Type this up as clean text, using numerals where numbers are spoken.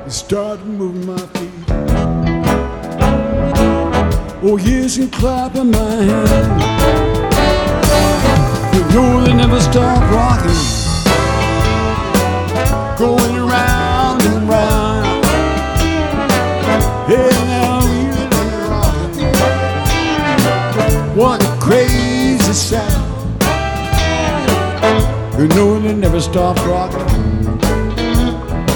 Start moving my feet. Oh yes, and clapping my hands. You know they never stop rocking, going around and round. Hey, now really rocking. What a crazy sound. You know they never stop rocking.